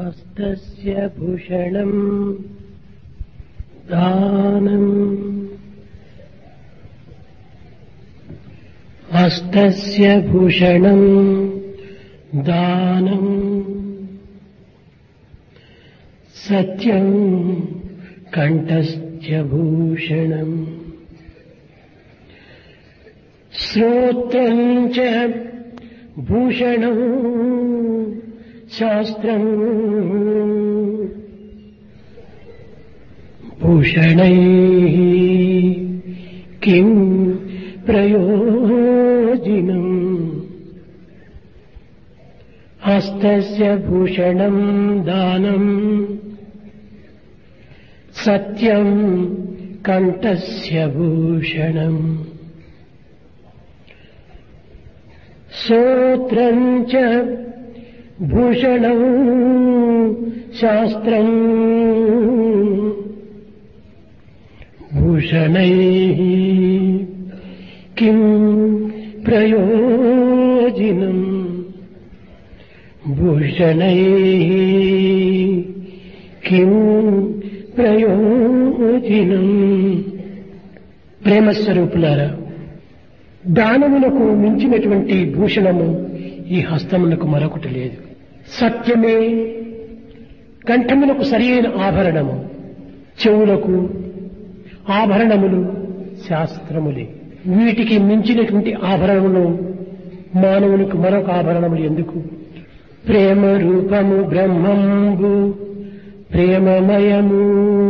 హస్తస్య భూషణం దానం హస్తస్య భూషణం దానం సత్యం కంఠస్య భూషణం శ్రోత్రం చ భూషణం శాస్త్రం భూషణైః కిం ప్రయోజనం హస్తస్య భూషణం దానం సత్యం కంఠస్య భూషణం శ్రోత్రం చ భూషణం శాస్త్రం భూషణైః కిం ప్రయోజనం భూషణైః కిం ప్రయోజనం. ప్రేమస్వరూపులారా, దానమునకు మించినటువంటి భూషణము ఈ హస్తమునకు మరొకటి లేదు. సత్యమే కంఠమునకు సరియైన ఆభరణము, చెవులకు ఆభరణములు శాస్త్రములే. వీటికి మించినటువంటి ఆభరణములు మానవునికి మరొక ఆభరణములు ఎందుకు? ప్రేమ రూపము బ్రహ్మంబు ప్రేమమయము,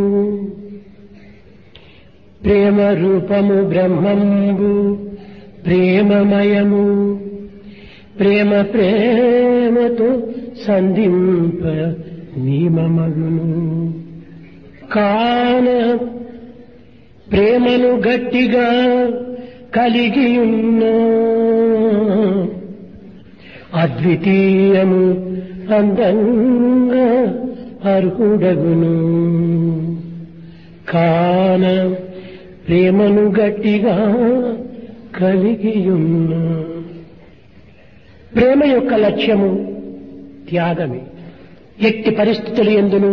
ప్రేమ రూపము బ్రహ్మంబు ప్రేమమయము, ప్రేమ ప్రేమతో సంధింప నియమమగును. కాన ప్రేమను గట్టిగా కలిగియున్న అద్వితీయము అందంగా అర్హుడగును. కాన ప్రేమను గట్టిగా కలిగియున్న. ప్రేమ యొక్క లక్ష్యము త్యాగమే. ఎట్టి పరిస్థితులు యందును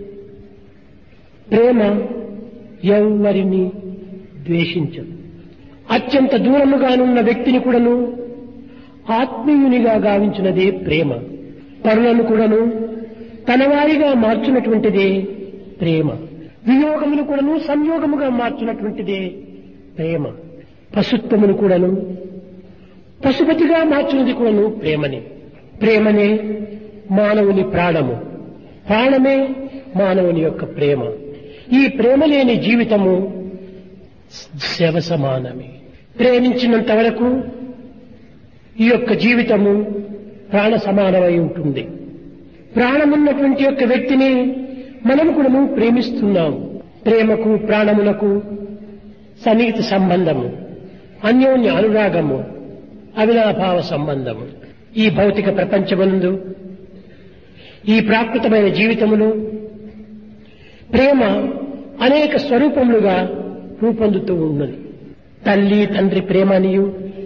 ప్రేమ ఎవ్వరిని ద్వేషించదు. అత్యంత దూరముగానున్న వ్యక్తిని కూడాను ఆత్మీయునిగా గావించినదే ప్రేమ. పరులను కూడాను తనవారిగా మార్చినటువంటిదే ప్రేమ. వియోగమును కూడాను సంయోగముగా మార్చినటువంటిదే ప్రేమ. పశుత్వమును కూడాను పశుపతిగా మార్చినది కూడాను ప్రేమనే. ప్రేమనే మానవుని ప్రాణము, ప్రాణమే మానవుని యొక్క ప్రేమ. ఈ ప్రేమ లేని జీవితము శవ సమానమే. ప్రేమించినంత వరకు ఈ యొక్క జీవితము ప్రాణ సమానమై ఉంటుంది. ప్రాణమున్నటువంటి యొక్క వ్యక్తిని మనము కూడా ప్రేమిస్తున్నాము. ప్రేమకు ప్రాణములకు సన్నిహిత సంబంధము, అన్యోన్య అనురాగము, అవినాభావ సంబంధము. ఈ భౌతిక ప్రపంచమునందు ఈ ప్రాకృతమైన జీవితములో ప్రేమ అనేక స్వరూపములుగా రూపొందుతూ ఉన్నది. తల్లి తండ్రి ప్రేమనియు,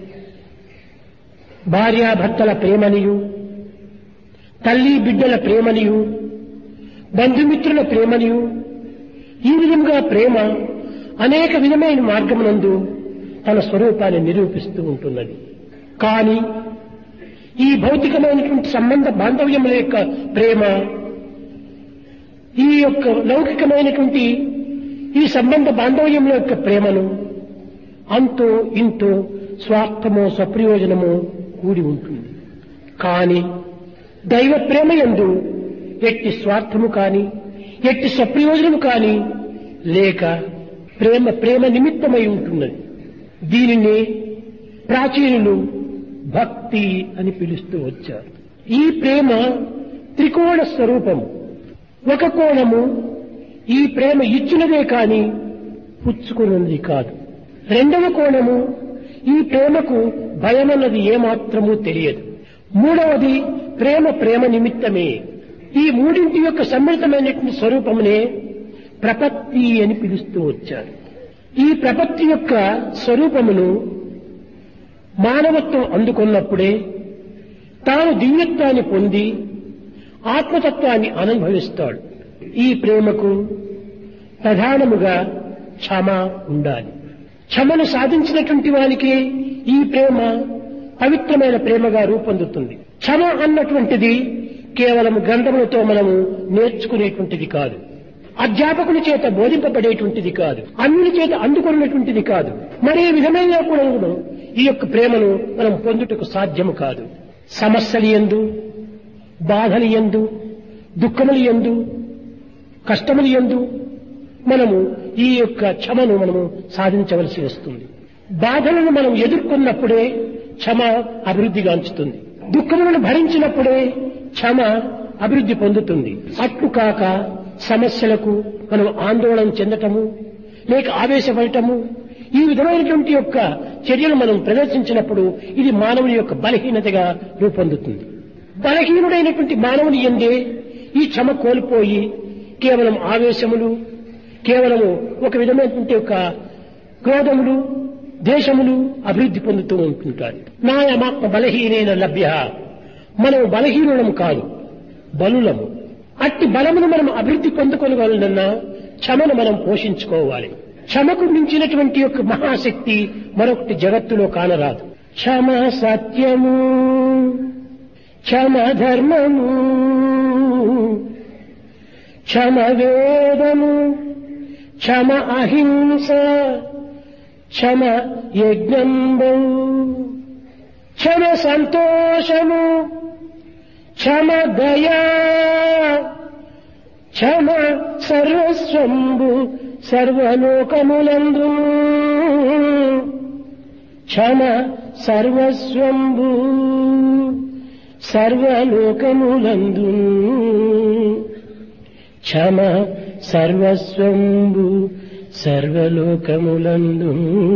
భార్యాభర్తల ప్రేమనియు, తల్లి బిడ్డల ప్రేమనియు, బంధుమిత్రుల ప్రేమనియు, ఈ విధంగా ప్రేమ అనేక విధమైన మార్గమునందు తన స్వరూపాన్ని నిరూపిస్తూ ఉంటున్నది. కానీ ఈ భౌతికమైనటువంటి సంబంధ బాంధవ్యముల యొక్క ప్రేమ, ఈ యొక్క లౌకికమైనటువంటి ఈ సంబంధ బాంధవ్యముల యొక్క ప్రేమను అంతో ఇంతో స్వార్థమో స్వప్రయోజనమో కూడి ఉంటుంది. కానీ దైవ ప్రేమ యందు ఎట్టి స్వార్థము కాని ఎట్టి స్వప్రయోజనము కాని లేక ప్రేమ ప్రేమ నిమిత్తమై ఉంటున్నది. దీనిని ప్రాచీనులు భక్తి అని పిలుస్తూ వచ్చారు. ఈ ప్రేమ త్రికోణ స్వరూపము. ఒక కోణము ఈ ప్రేమ ఇచ్చినదే కాని పుచ్చుకున్నది కాదు. రెండవ కోణము ఈ ప్రేమకు భయమన్నది ఏమాత్రమూ తెలియదు. మూడవది ప్రేమ ప్రేమ నిమిత్తమే. ఈ మూడింటి యొక్క సమ్మిళితమైనటువంటి స్వరూపమునే ప్రపత్తి అని పిలుస్తూ వచ్చారు. ఈ ప్రపత్తి యొక్క స్వరూపమును మానవత్వం అందుకున్నప్పుడే తాను దివ్యత్వాన్ని పొంది ఆత్మతత్వాన్ని అనుభవిస్తాడు. ఈ ప్రేమకు ప్రధానముగా క్షమ ఉండాలి. క్షమను సాధించినటువంటి వారికి ఈ ప్రేమ పవిత్రమైన ప్రేమగా రూపొందుతుంది. క్షమ అన్నటువంటిది కేవలం గ్రంథములతో మనము నేర్చుకునేటువంటిది కాదు, అధ్యాపకుని చేత బోధింపబడేటువంటిది కాదు, అన్యుని చేత అందుకున్నటువంటిది కాదు. మరే విధమైన కూడా ఈ యొక్క ప్రేమను మనం పొందుటకు సాధ్యము కాదు. సమస్యలు యందు, బాధలు యందు, దుఃఖములు యందు, కష్టములు యందు మనము ఈ యొక్క క్షమను మనము సాధించవలసి వస్తుంది. బాధలను మనం ఎదుర్కొన్నప్పుడే క్షమ అభివృద్ధిగాంచుతుంది. దుఃఖములను భరించినప్పుడే క్షమ అభివృద్ధి పొందుతుంది. అట్లు కాక సమస్యలకు మనం ఆందోళన చెందటము, లేక ఆవేశపడటము, ఈ విధమైనటువంటి యొక్క చర్యలు మనం ప్రదర్శించినప్పుడు ఇది మానవుని యొక్క బలహీనతగా రూపొందుతుంది. బలహీనుడైనటువంటి మానవుని యందే ఈ క్షమ కోల్పోయి కేవలం ఆవేశములు, కేవలము ఒక విధమైనటువంటి యొక్క క్రోధములు, దేశములు అభివృద్ధి పొందుతూ ఉంటుంటారు. నాయమాత్మ బలహీనైన లభ్య, మనం బలహీనులము కాదు, బలులము. అట్టి బలమును మనం అభివృద్ధి పొందుకోగలనన్నా క్షమను మనం పోషించుకోవాలి. క్షమకు మించినటువంటి యొక్క మహాశక్తి మరొకటి జగత్తులో కానరాదు. క్షమ సత్యము, క్షమ ధర్మము, క్షమ వేదము, క్షమ అహింస, క్షమ యజ్ఞంబు, క్షమ సంతోషము, క్షమ దయా, క్షమ సర్వస్వంబు సర్వలోకములందు, క్షమ సర్వస్వంబు సర్వలోకములందు, క్షమ సర్వస్వంబు సర్వలోకములందు.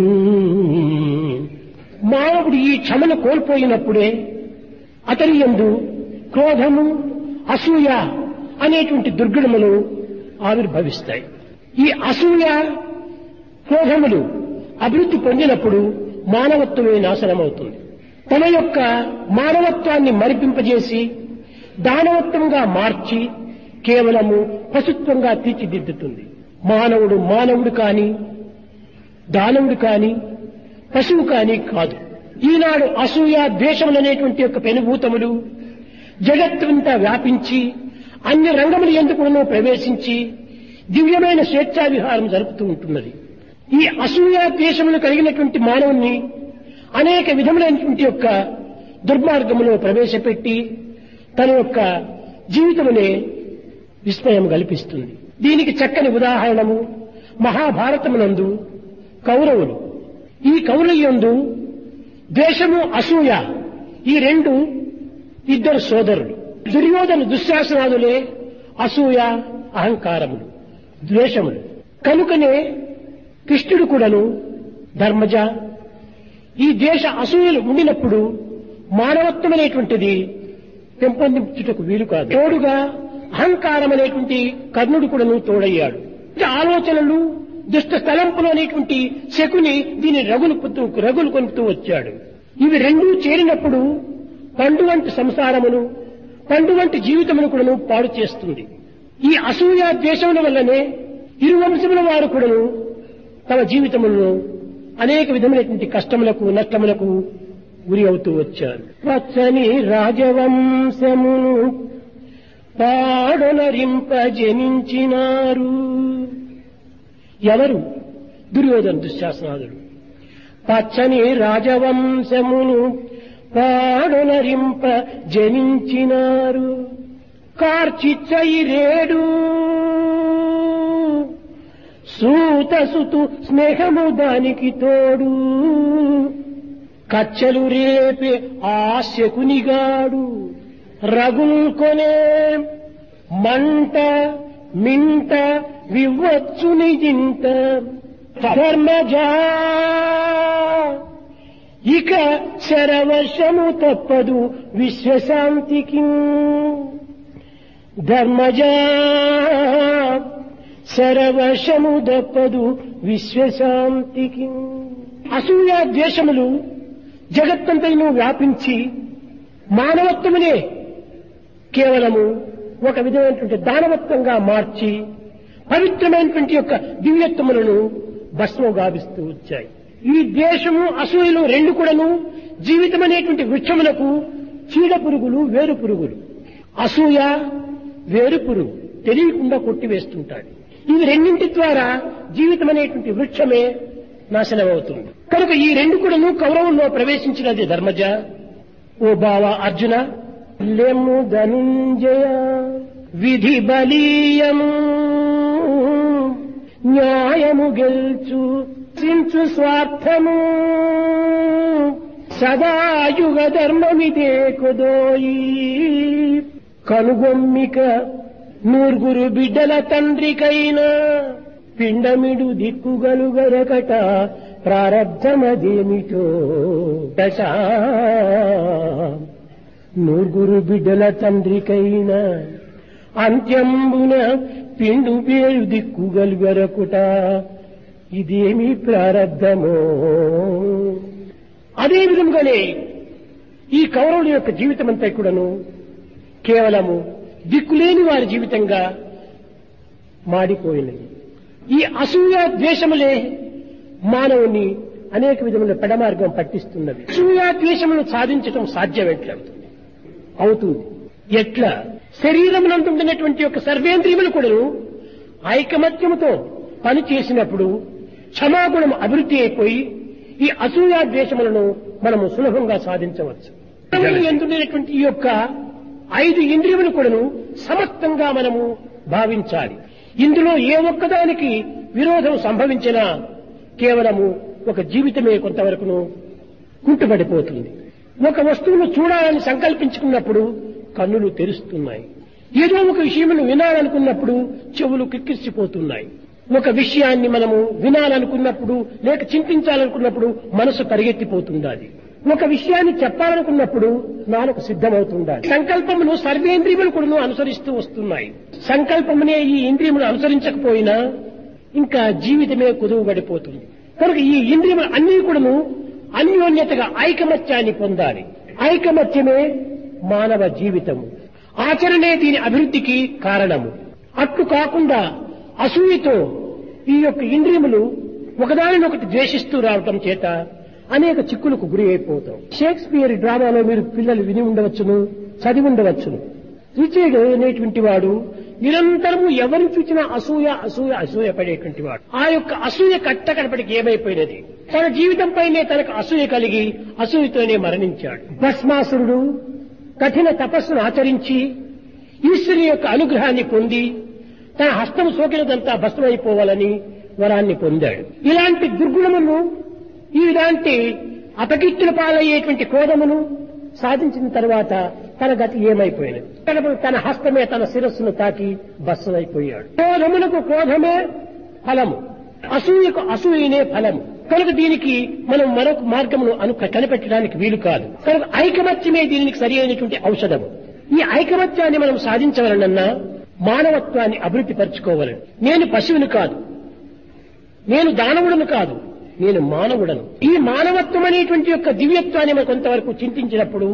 మానవుడు ఈ క్షమను కోల్పోయినప్పుడే అతని యందు క్రోధము, అసూయ అనేటువంటి దుర్గుణములు ఆవిర్భవిస్తాయి. ఈ అసూయ, క్రోధములు అభివృద్ధి పొందినప్పుడు మానవత్వమే నాశనమవుతుంది. తన యొక్క మానవత్వాన్ని మరిపింపజేసి దానవత్వంగా మార్చి కేవలము పశుత్వంగా తీర్చిదిద్దుతుంది. మానవుడు మానవుడు కాని, దానవుడు కాని, పశువు కాని కాదు. ఈనాడు అసూయ, ద్వేషములనేటువంటి యొక్క పెనుభూతములు జగత్తునంతా వ్యాపించి అన్ని రంగములు ఎందుకునో ప్రవేశించి దివ్యమైన స్వేచ్ఛా విహారం జరుపుతూ ఉంటున్నది. ఈ అసూయ ద్వేషములు కలిగినటువంటి మానవుణ్ణి అనేక విధములైనటువంటి యొక్క దుర్మార్గములో ప్రవేశపెట్టి తన యొక్క జీవితమునే విస్మయం కల్పిస్తుంది. దీనికి చక్కని ఉదాహరణము మహాభారతమునందు కౌరవులు. ఈ కౌరవులందు ద్వేషము, అసూయ ఈ రెండు ఇద్దరు సోదరులు. దుర్యోధన దుశ్శాసనాదులే అసూయ, అహంకారములు, ద్వేషములు. కనుకనే కృష్ణుడు కూడాను ధర్మజ ఈ దేశ అసూయలు ఉండినప్పుడు మానవత్వం అనేటువంటిది పెంపొందించుటకు వీలు కాదు. తోడుగా అహంకారం అనేటువంటి కర్ణుడు కూడాను తోడయ్యాడు. ఆలోచనలు, దుష్ట స్థలంపులు అనేటువంటి శకుని దీని రగులు కొనుపుతూ వచ్చాడు. ఇవి రెండూ చేరినప్పుడు పండు వంటి సంసారమును, పండు వంటి జీవితమును కూడాను పాడు చేస్తుంది. ఈ అసూయ ద్వేషముల వల్లనే ఇరు వంశముల వారు కూడాను తమ జీవితములను అనేక విధమైనటువంటి కష్టములకు, నష్టములకు గురి అవుతూ వచ్చారు. వచ్చని రాజవంశమును పాడొనరింప జనించినారు. ఎవరు? దుర్యోధన దుశ్శాసనాదుడు. పచ్చని రాజవంశమును పాడొనరింప జనించినారు. కార్చిచ్చయిరేడు సూతసుతు స్నేహము దానికి తోడు. కచ్చలు రేపే ఆ శకునిగాడు రగుల్ కొనే మంట మింట వివ్వచ్చుని జింత. ధర్మజా ఇక శరవశము తప్పదు విశ్వశాంతికి. ధర్మజా శరవశము తప్పదు విశ్వశాంతికి. అసూయ ద్వేషములు జగత్తంతైనూ వ్యాపించి మానవత్వమునే కేవలము ఒక విధమైనటువంటి దానవత్వంగా మార్చి పవిత్రమైనటువంటి యొక్క దివ్యత్వములను భస్మం గావిస్తూ వచ్చాయి. ఈ ద్వేషము అసూయలు రెండు కూడాను జీవితం అనేటువంటి వృక్షములకు చీడ పురుగులు, వేరు పురుగులు. అసూయ వేరు పురుగు తెలియకుండా కొట్టివేస్తుంటాడు. ఇవి రెండింటి ద్వారా జీవితం అనేటువంటి వృక్షమే నాశనం అవుతుంది. కనుక ఈ రెండు కూడాను కౌరవుల్లో ప్రవేశించినది ధర్మజ. ఓ బావ అర్జున, లెమ్ము ధనుంజయ విధి బలీయము న్యాయము గెల్చు సించు స్వార్థము సదాయుగ ధర్మమిదే కొదోయి కనుగొమ్మిక నూర్గురు బిడ్డల తండ్రికైనా పిండమిడు దిక్కుగలుగరకట ప్రారబ్ధమదేమిటో దశ. నూర్గురు బిడ్డల తండ్రికైనా అంత్యంబున పిండు పేరు దిక్కుగలుగరకుట ఇదేమి ప్రారబ్ధమో. అదే విధంగానే ఈ కౌరవుల యొక్క జీవితం అంతా కూడాను కేవలము దిక్కులేని వారి జీవితంగా మాడిపోయినది. ఈ అసూయ ద్వేషములే మానవుని అనేక విధముల పెడమార్గం పట్టిస్తున్నది. అసూయ ద్వేషములను సాధించటం సాధ్యం అవుతుంది. ఎట్లా? శరీరమునందుండినటువంటి యొక్క సర్వేంద్రియములు కూడాను ఐకమత్యముతో పని చేసినప్పుడు క్షమాగుణం అభివృద్ధి అయిపోయి ఈ అసూయ ద్వేషములను మనము సులభంగా సాధించవచ్చు. ఎందుండినటువంటి ఈ యొక్క 5 ఇంద్రియములు కూడాను సమర్థంగా మనము భావించాలి. ఇందులో ఏ ఒక్కదానికి విరోధం సంభవించినా కేవలము ఒక జీవితమే కొంతవరకును కుంటుపడిపోతుంది. ఒక వస్తువును చూడాలని సంకల్పించుకున్నప్పుడు కన్నులు తెరుస్తున్నాయి. ఏదో ఒక విషయమును వినాలనుకున్నప్పుడు చెవులు కిక్కిరిసిపోతున్నాయి. ఒక విషయాన్ని మనము వినాలనుకున్నప్పుడు లేక చింతించాలనుకున్నప్పుడు మనసు పరిగెత్తిపోతుండాలి. ఒక విషయాన్ని చెప్పాలనుకున్నప్పుడు నాలుక సిద్ధమవుతుండాలి. సంకల్పమును సర్వేంద్రియములు కూడా అనుసరిస్తూ వస్తున్నాయి. సంకల్పమునే ఈ ఇంద్రియములు అనుసరించకపోయినా ఇంకా జీవితమే కుదువబడిపోతుంది. కనుక ఈ ఇంద్రియములు అన్ని కూడాను అన్యోన్యతగా ఐకమత్యాన్ని పొందాలి. ఐకమత్యమే మానవ జీవితము. ఆచరణే దీని అభివృద్ధికి కారణము. అట్లు కాకుండా అసూయతో ఈ యొక్క ఇంద్రియములు ఒకదానినొకటి ద్వేషిస్తూ రావటం చేత అనేక చిక్కులకు గురి అయిపోతాం. షేక్స్పియర్ డ్రామాలో మీరు పిల్లలు విని ఉండవచ్చును, చదివి ఉండవచ్చును. రిచర్డ్ అనేటువంటి వాడు నిరంతరము ఎవరిని చూసినా అసూయ అసూయ అసూయ పడేటువంటి వాడు. ఆ యొక్క అసూయ కట్టకడపటికి ఏమైపోయినది? తన జీవితంపైనే తనకు అసూయ కలిగి అసూయతోనే మరణించాడు. భస్మాసురుడు కఠిన తపస్సును ఆచరించి ఈశ్వరుని యొక్క అనుగ్రహాన్ని పొంది తన హస్తము సోకినదంతా భస్మైపోవాలని వరాన్ని పొందాడు. ఇలాంటి దుర్గుణమును ఇలాంటి అపకీర్తుల పాలయ్యేటువంటి క్రోధమును సాధించిన తర్వాత తన గతి ఏమైపోయినది? తన హస్తమే తన శిరస్సును తాకి భస్మైపోయాడు. క్రోధమునకు క్రోధమే ఫలము, అసూయకు అసూయనే ఫలము. కనుక దీనికి మనం మరొక మార్గమును కనిపెట్టడానికి వీలు కాదు. కనుక ఐకమత్యమే దీనికి సరి అయినటువంటి ఔషధము. ఈ ఐకమత్యాన్ని మనం సాధించవలనన్నా మానవత్వాన్ని అభివృద్ధి పరచుకోవాలని. నేను పశువును కాదు, నేను దానవుడను కాదు, నేను మానవుడను. ఈ మానవత్వం అనేటువంటి యొక్క దివ్యత్వాన్ని మనం కొంతవరకు చింతించినప్పుడు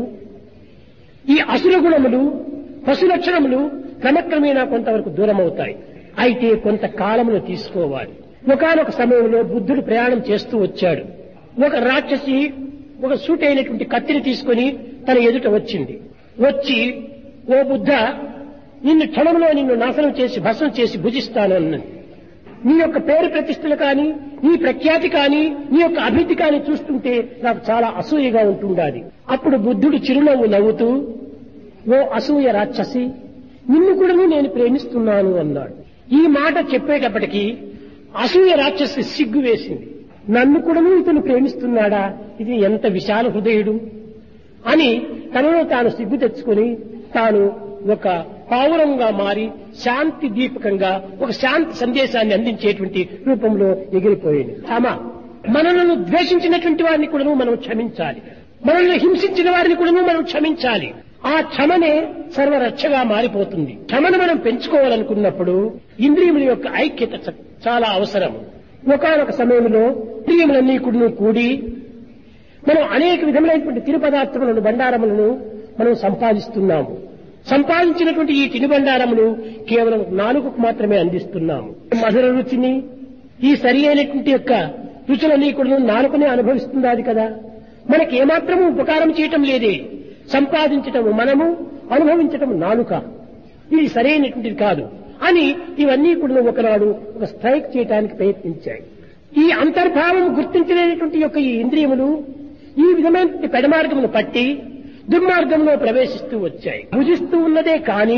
ఈ అసుర గుణములు, పశు లక్షణములు క్రమక్రమేణా కొంతవరకు దూరం అవుతాయి. అయితే కొంతకాలమును తీసుకోవాలి. ఒకానొక సమయంలో బుద్ధుడు ప్రయాణం చేస్తూ వచ్చాడు. ఒక రాక్షసి ఒక సూటైనటువంటి కత్తిని తీసుకుని తన ఎదుట వచ్చింది. వచ్చి, ఓ బుద్ధ, నిన్ను క్షణంలో నిన్ను నాశనం చేసి భస్మం చేసి భుజిస్తాను అన్నది. నీ యొక్క పేరు ప్రతిష్టలు కానీ, నీ ప్రఖ్యాతి కానీ, నీ యొక్క అభివృద్ధి కానీ చూస్తుంటే నాకు చాలా అసూయగా ఉంటుండాలి. అప్పుడు బుద్ధుడు చిరునవ్వు నవ్వుతూ, ఓ అసూయ రాక్షసి, నిన్ను కూడా నేను ప్రేమిస్తున్నాను అన్నాడు. ఈ మాట చెప్పేటప్పటికీ అసూయ రాక్షసి సిగ్గు వేసింది. నన్ను కూడా ఇతను ప్రేమిస్తున్నాడా? ఇది ఎంత విశాల హృదయుడు అని తనలో తాను సిగ్గు తెచ్చుకొని తాను ఒక పావురంగా మారి శాంతి దీపకంగా ఒక శాంతి సందేశాన్ని అందించేటువంటి రూపంలో ఎగిరిపోయింది. మనలను ద్వేషించినటువంటి వారిని కూడా మనం క్షమించాలి. మనల్ని హింసించిన వారిని కూడా మనం క్షమించాలి. ఆ క్షమనే సర్వరక్షగా మారిపోతుంది. క్షమను మనం పెంచుకోవాలనుకున్నప్పుడు ఇంద్రియముల యొక్క ఐక్యత చాలా అవసరం. ఒకానొక సమయంలో ఇంద్రియములన్నీ కూడి మనం అనేక విధములైనటువంటి తిరు పదార్థములను, బండారములను మనం సంపాదిస్తున్నాము. సంపాదించినటువంటి ఈ తినుబండారములు కేవలం నాలుగుకు మాత్రమే అందిస్తున్నాము. మధుర రుచిని, ఈ సరి అయినటువంటి యొక్క రుచులని కూడా నాలుకనే అనుభవిస్తున్నది కదా. మనకి ఏమాత్రము ఉపకారం చేయటం లేదే. సంపాదించటము మనము, అనుభవించటం నాలుక. ఇది సరైనటువంటిది కాదు అని ఇవన్నీ కూడా ఒకనాడు ఒక స్ట్రైక్ చేయడానికి ప్రయత్నించాయి. ఈ అంతర్భావం గుర్తించలేనటువంటి యొక్క ఈ ఇంద్రియములు ఈ విధమైన పెడమార్గమును పట్టి దుర్మార్గంలో ప్రవేశిస్తూ వచ్చాయి. భుజిస్తూ ఉన్నదే కానీ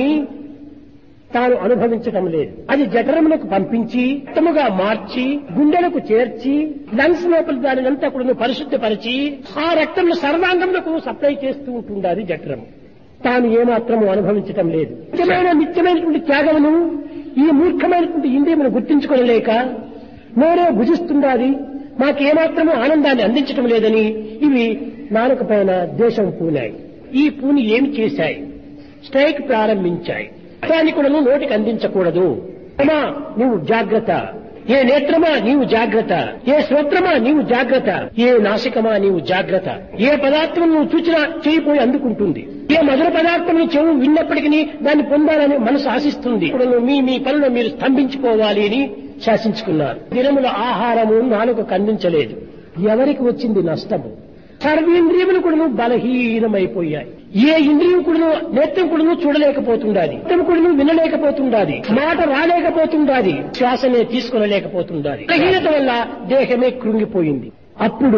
తాను అనుభవించటం లేదు. అది జఠరములకు పంపించి రక్తముగా మార్చి గుండెలకు చేర్చి లంగ్స్ లోపల దానినంతా కూడా పరిశుద్ధపరిచి ఆ రక్తంలో సర్వాంగములకు సప్లై చేస్తూ ఉంటుండాలి జఠరము. తాను ఏమాత్రము అనుభవించటం లేదు. నిత్యమైనటువంటి త్యాగమును ఈ మూర్ఖమైనటువంటి ఇంద్రియమును గుర్తించుకోలేక నోరే భుజిస్తుండాలి, మాకేమాత్రము ఆనందాన్ని అందించటం లేదని ఇవి నాలుక పైన ద్వేషం పూనాయి. ఈ పూని ఏమి చేశాయి? స్ట్రైక్ ప్రారంభించాయి. దాన్ని కూడా నోటికి అందించకూడదు. అమ్మా నీవు జాగ్రత్త, ఏ నేత్రమా నీవు జాగ్రత్త, ఏ శ్రోత్రమా నీవు జాగ్రత్త, ఏ నాసికమా నీవు జాగ్రత్త. ఏ పదార్థం నువ్వు చూచినా చేయిపోయి అందుకుంటుంది. ఏ మధుర పదార్థం చెవు విన్నప్పటికీ దాన్ని పొందాలని మనసు ఆశిస్తుంది. ఇప్పుడు మీ పనులు మీరు స్తంభించుకోవాలి అని శాసించుకున్నారు. దినముల ఆహారము నాలుకకు అందించలేదు. ఎవరికి వచ్చింది నష్టము? సర్వేంద్రియములు కూడా బలహీనమైపోయాయి. ఏ ఇంద్రియం కూడా నేత్రం కూడా చూడలేకపోతుండాలి, నేత్రం కూడా వినలేకపోతుండాలి, మాట రాలేకపోతుండాలి, శ్వాసనే తీసుకునలేకపోతుండాలి. బలహీనత వల్ల దేహమే కృంగిపోయింది. అప్పుడు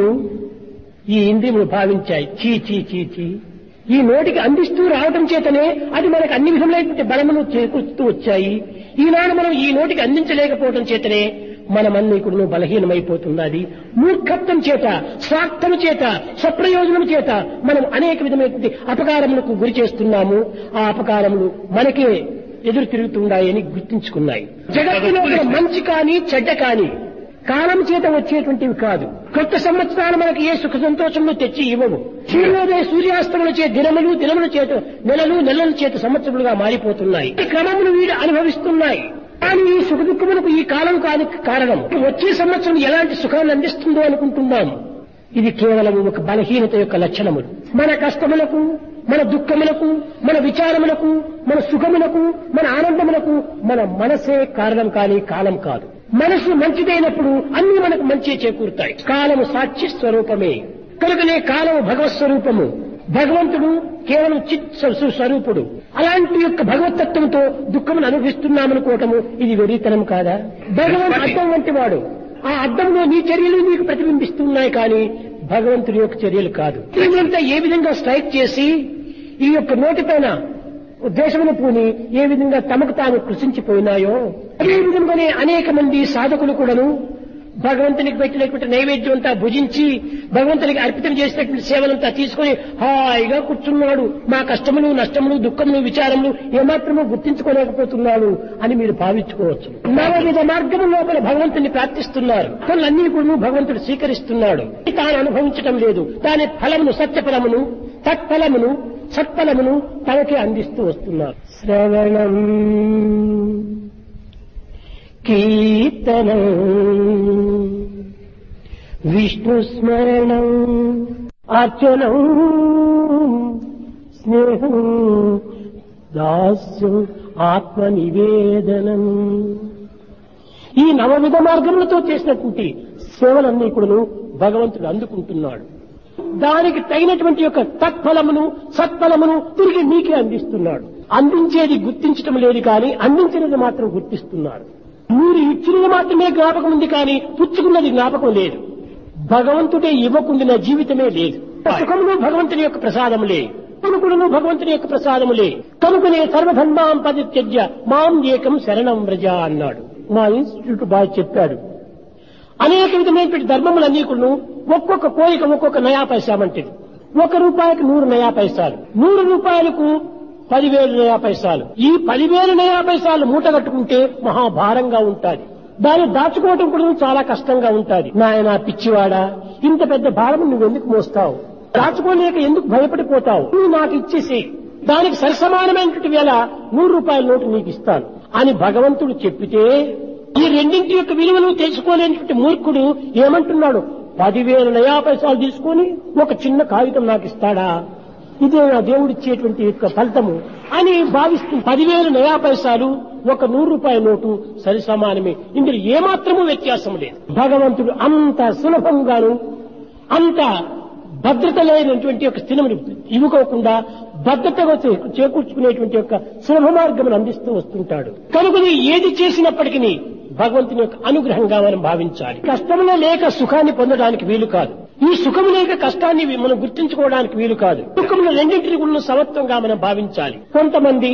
ఈ ఇంద్రియములు భావించాయి, చీ చీ చీ చీ, ఈ నోటికి అందిస్తూ రావటం చేతనే అది మనకు అన్ని విధములైనటువంటి బలమును చేకూరుస్తూ వచ్చాయి. ఈనాడు మనం ఈ నోటికి అందించలేకపోవడం చేతనే మనమన్నీ కూడా బలహీనమైపోతున్నది. మూర్ఖత్వం చేత, స్వార్థము చేత, స్వప్రయోజనం చేత మనం అనేక విధమైనటువంటి అపకారములకు గురి చేస్తున్నాము. ఆ అపకారములు మనకే ఎదురు తిరుగుతున్నాయని గుర్తించుకున్నాయి. జగత్తులో మంచి కానీ చెడ్డ కానీ కాలం చేత వచ్చేటువంటివి కాదు. కొత్త సంవత్సరాలు మనకి ఏ సుఖ సంతోషంలో తెచ్చి ఇవ్వవు. సూర్యోదయ సూర్యాస్తముల చేత దినములు, దినముల చేత నెలలు, నెలల చేత సంవత్సరములుగా మారిపోతున్నాయి. ఈ క్రమములు వీడు అనుభవిస్తున్నాయి. కానీ ఈ సుఖ దుఃఖములకు ఈ కాలం కాని కారణం. వచ్చే సంవత్సరం ఎలాంటి సుఖాన్ని అందిస్తుందో అనుకుంటున్నాము. ఇది కేవలం ఒక బలహీనత యొక్క లక్షణములు. మన కష్టములకు, మన దుఃఖములకు, మన విచారములకు, మన సుఖములకు, మన ఆనందములకు మన మనసే కారణం కానీ కాలం కాదు. మనసు మంచిదైనప్పుడు అన్ని మనకు మంచి చేకూరుతాయి. కాలము సాక్షి స్వరూపమే కనుకనే కాలము భగవత్ స్వరూపము. భగవంతుడు కేవలం చిత్ స్వరూపుడు. అలాంటి యొక్క భగవతత్వంతో దుఃఖమును అనుభవిస్తున్నామనుకోవటము ఇది వెర్రితనం కాదా? భగవంతుడు అద్దం వంటి వాడు. ఆ అద్దంలో నీ చర్యలు నీకు ప్రతిబింబిస్తున్నాయి కానీ భగవంతుడి యొక్క చర్యలు కాదు. దీనింతా ఏ విధంగా స్ట్రైక్ చేసి ఈ యొక్క నోటిపైన ఉద్దేశమును పూని ఏ విధంగా తమకు తాము కృషించిపోయినాయో అదే విధంగానే అనేక మంది సాధకులు కూడాను భగవంతునికి పెట్టినటువంటి నైవేద్యం అంతా భుజించి భగవంతునికి అర్పితం చేసినటువంటి సేవలంతా తీసుకుని హాయిగా కూర్చున్నాడు. మా కష్టములు, నష్టములు, దుఃఖములు, విచారములు ఏమాత్రమూ గుర్తించుకోలేకపోతున్నాడు అని మీరు భావించుకోవచ్చు. నవవిధ మార్గము లోపల భగవంతుని ప్రార్థిస్తున్నారు. పనులన్నీ కూడా భగవంతుడు స్వీకరిస్తున్నాడు. తాను అనుభవించటం లేదు. దాని ఫలమును, సత్యఫలమును, తత్ఫలమును, సత్ఫలమును తనకే అందిస్తూ వస్తున్నారు. శ్రవణం, కీర్తనం, విష్ణుస్మరణం, అర్చనం, స్నేహం, దాస్యం, ఆత్మనివేదనం. ఈ నవవిధ మార్గములతో చేసినటువంటి సేవలన్నీ కూడా భగవంతుడు అందుకుంటున్నాడు. దానికి తగినటువంటి యొక్క తత్ఫలమును, సత్ఫలమును తిరిగి నీకే అందిస్తున్నాడు. అందించేది గుర్తించటం లేదు కానీ అందించినది మాత్రం గుర్తిస్తున్నాడు. మీరు ఇచ్చినది మాత్రమే జ్ఞాపకం ఉంది కానీ పుచ్చుకున్నది జ్ఞాపకం లేదు. భగవంతుడే ఇవ్వకుండా జీవితమే లేదు. సుఖమును భగవంతుని యొక్క ప్రసాదములే, అనుకులను భగవంతుని యొక్క ప్రసాదములే. కనుకనే సర్వధర్మాం పరిత్యజ్య మాం ఏకం శరణం వ్రజ అన్నాడు. మా ఇన్స్టిట్యూట్ బాయ్ చెప్పాడు. అనేక విధమైనటువంటి ధర్మములన్నీ కూడా ఒక్కొక్క కోరిక ఒక్కొక్క నయా పైసా వంటిది. 1 రూపాయికి 100 నయా పైసాలు, 100 రూపాయలకు 10,000 నయా పైసాలు. ఈ 10,000 నయా పైసాలు మూట కట్టుకుంటే మహాభారంగా ఉంటాది. దాన్ని దాచుకోవటం కూడా చాలా కష్టంగా ఉంటాది. నాయనా పిచ్చివాడా, ఇంత పెద్ద భారం నువ్వెందుకు మోస్తావు? దాచుకోలేక ఎందుకు భయపడిపోతావు? నువ్వు నాకు ఇచ్చేసి దానికి సరిసమానమైనటువంటి వేళ 100 రూపాయల నోటు నీకు ఇస్తాను అని భగవంతుడు చెప్పితే ఈ రెండింటి యొక్క విలువలు తెలుసుకోలేనటువంటి మూర్ఖుడు ఏమంటున్నాడు? 10,000 నయా పైసలు తీసుకొని ఒక చిన్న కాగితం నాకు ఇస్తాడా? ఇదే నా దేవుడిచ్చేటువంటి యొక్క ఫలితము అని భావిస్తూ 10,000 నయా పైసలు ఒక 100 రూపాయల నోటు సరి సమానమే. ఇందులో ఏమాత్రమూ వ్యత్యాసం లేదు. భగవంతుడు అంత సులభంగాను అంత భద్రత లేనటువంటి యొక్క స్థితిని ఇవ్వకోకుండా భద్రతగా చేకూర్చుకునేటువంటి యొక్క సులభ మార్గమును అందిస్తూ వస్తుంటాడు. కనుక ఏది చేసినప్పటికీ భగవంతుని యొక్క అనుగ్రహంగా మనం భావించాలి. కష్టంలో లేక సుఖాన్ని పొందడానికి వీలు కాదు. ఈ సుఖము లేక కష్టాన్ని మనం గుర్తించుకోవడానికి వీలు కాదు. సుఖములు రెండింటిని కూడా సమత్వంగా మనం భావించాలి. కొంతమంది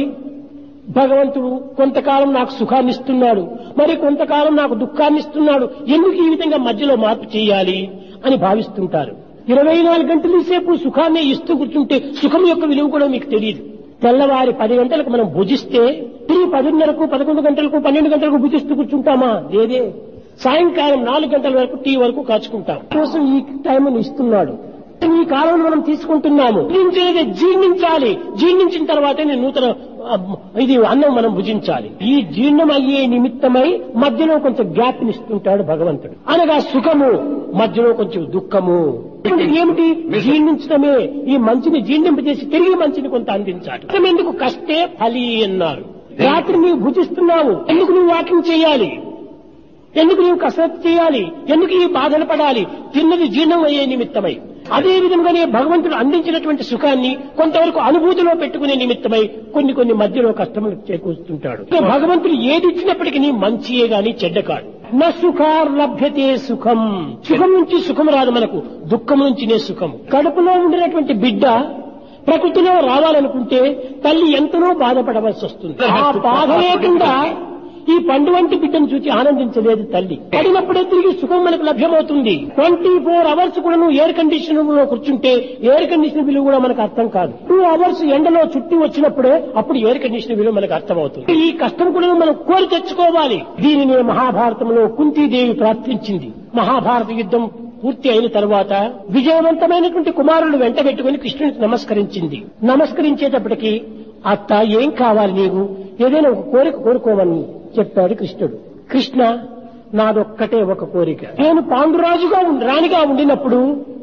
భగవంతుడు కొంతకాలం నాకు సుఖాన్ని ఇస్తున్నాడు, మరి కొంతకాలం నాకు దుఃఖాన్ని ఇస్తున్నాడు, ఎందుకు ఈ విధంగా మధ్యలో మార్పు చేయాలి అని భావిస్తుంటారు. 24 గంటల సేపు సుఖాన్ని ఇస్తూ కూర్చుంటే సుఖం యొక్క విలువ కూడా మీకు తెలియదు. తెల్లవారి 10 గంటలకు మనం భుజిస్తే తిరిగి 10:30కు 11 గంటలకు 12 గంటలకు భుజిస్తూ కూర్చుంటామా? లేదే. సాయంకాలం 4 గంటల వరకు టీ వరకు కాచుకుంటాం. కోసం ఈ టైంను ఇస్తున్నాడు. ఈ కాలంలో మనం తీసుకుంటున్నాము. జీర్ణించాలి. జీర్ణించిన తర్వాతే నూతన ఇది అన్నం మనం భుజించాలి. ఈ జీర్ణం అయ్యే నిమిత్తమై మధ్యలో కొంచెం గ్యాప్ ఇస్తుంటాడు భగవంతుడు. అనగా సుఖము మధ్యలో కొంచెం దుఃఖము. ఏమిటి? జీర్ణించడమే. ఈ మంచిని జీర్ణింపజేసి తిరిగి మంచిని కొంత అందించాలి. ఎందుకు? కష్టే ఫలి అన్నారు. రాత్రి నీవు భుజిస్తున్నావు, ఎందుకు నువ్వు వాకింగ్ చేయాలి? ఎందుకు నీవు కసరత్తు చేయాలి? ఎందుకు ఈ బాధలు పడాలి? తిన్నది జీర్ణం అయ్యే నిమిత్తమై. అదే విధంగానే భగవంతుడు అందించినటువంటి సుఖాన్ని కొంతవరకు అనుభూతిలో పెట్టుకునే నిమిత్తమై కొన్ని మధ్యలో కష్టములు చేకూరుస్తుంటాడు. భగవంతుడు ఏది ఇచ్చినప్పటికీ మంచియే గాని చెడ్డ కాదు. నా సుఖార్ లభ్యతే సుఖం. సుఖం నుంచి సుఖం రాదు మనకు, దుఃఖం నుంచినే సుఖం. కడుపులో ఉండినటువంటి బిడ్డ ప్రకృతిలో రావాలనుకుంటే తల్లి ఎంతనో బాధపడవలసి వస్తుంది. ఆ బాధ లేకుండా ఈ పండు వంటి బిడ్డను చూసి ఆనందించలేదు తల్లి. పడినప్పుడే తిరిగి సుఖం మనకు లభ్యమవుతుంది. 24 అవర్స్ కూడా నువ్వు ఎయిర్ కండిషన్ లో కూర్చుంటే ఎయిర్ కండిషన్ విలువ కూడా మనకు అర్థం కాదు. 2 అవర్స్ ఎండలో చుట్టి వచ్చినప్పుడే అప్పుడు ఎయిర్ కండిషన్ విలువ మనకు అర్థమవుతుంది. ఈ కష్టం కూడా మనం కోరి తెచ్చుకోవాలి. దీనిని మహాభారతంలో కుంతీదేవి ప్రార్థించింది. మహాభారత యుద్ధం పూర్తి అయిన తర్వాత విజయవంతమైనటువంటి కుమారులు వెంట పెట్టుకుని కృష్ణునికి నమస్కరించింది. నమస్కరించేటప్పటికి అత్త ఏం కావాలి నీకు? ఏదైనా ఒక కోరిక కోరుకోమని చెప్పాడు కృష్ణుడు. కృష్ణ, నాదొక్కటే ఒక కోరిక. నేను పాండురాజుగా రాణిగా ఉండినప్పుడు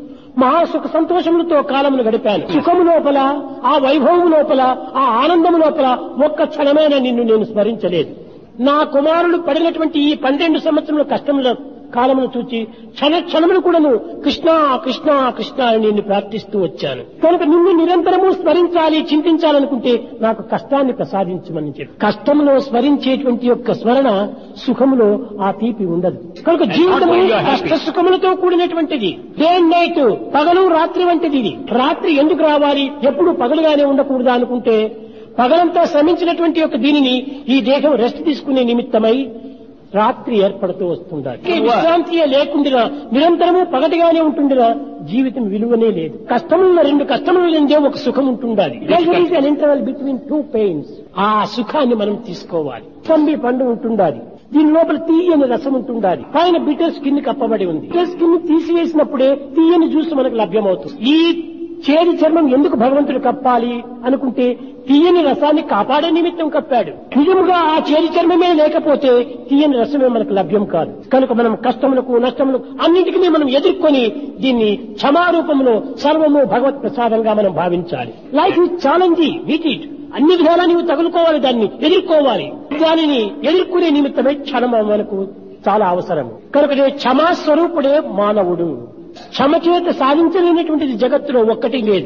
మహాసుఖ సంతోషములతో కాలమును గడిపాను. సుఖము లోపల, ఆ వైభవం లోపల, ఆ ఆనందము లోపల ఒక్క క్షణమైన నిన్ను నేను స్మరించలేదు. నా కుమారుడు పడినటువంటి ఈ 12 సంవత్సరముల కష్టముల కాలమును చూచి క్షణములు కూడాను కృష్ణ కృష్ణ కృష్ణ అని నిన్ను ప్రార్థిస్తూ వచ్చాను. కనుక నిన్ను నిరంతరము స్మరించాలి, చింతించాలనుకుంటే నాకు కష్టాన్ని ప్రసాదించమని చెప్పి. కష్టంలో స్మరించేటువంటి యొక్క స్మరణ సుఖములో ఆ తీపి ఉండదు. కనుక జీవితము కష్ట సుఖములతో కూడినటువంటిది. డే అండ్ నైట్, పగలు రాత్రి వంటిది. ఇది రాత్రి ఎందుకు రావాలి? ఎప్పుడు పగలుగానే ఉండకూడదా అనుకుంటే పగలంతా శ్రమించినటువంటి యొక్క దీనిని ఈ దేహం రెస్ట్ తీసుకునే నిమిత్తమై రాత్రి ఏర్పడుతూ వస్తుండాలి. విశ్రాంతియే లేకుండా నిరంతరము పగటిగానే ఉంటుండినా జీవితం విలువనే లేదు. కష్టమున్న 2 కష్టములు లేదే ఒక సుఖం ఉంటుండాలి. Interval between 2 pains. ఆ సుఖాన్ని మనం తీసుకోవాలి. పంబి పండు ఉంటుండాలి. దీని లోపల తీయని రసం ఉంటుండాలి. పైన బిటర్ స్కిన్ కప్పబడి ఉంది. బిటర్ స్కిన్ తీసివేసినప్పుడే తీయని జ్యూస్ మనకు లభ్యమవుతుంది. ఈ చేదు చర్మం ఎందుకు భగవంతుడు కప్పాలి అనుకుంటే తీయని రసాన్ని కాపాడే నిమిత్తం కప్పాడు. నిజముగా ఆ చేదు చర్మమే లేకపోతే తీయని రసమే మనకు లభ్యం కాదు. కనుక మనం కష్టములకు నష్టములకు అన్నింటికీ మనం ఎదుర్కొని దీన్ని క్షమారూపంలో సర్వము భగవత్ ప్రసాదంగా మనం భావించాలి. Life is challenging. With it అన్ని విధాలా నీవు తగులుకోవాలి, దాన్ని ఎదుర్కోవాలి. దానిని ఎదుర్కొనే నిమిత్తమే క్షమ మనకు చాలా అవసరం. కనుక క్షమాస్వరూపుడే మానవుడు. క్షమ చేత సాధించలేనటువంటిది జగత్తులో ఒక్కటి లేదు.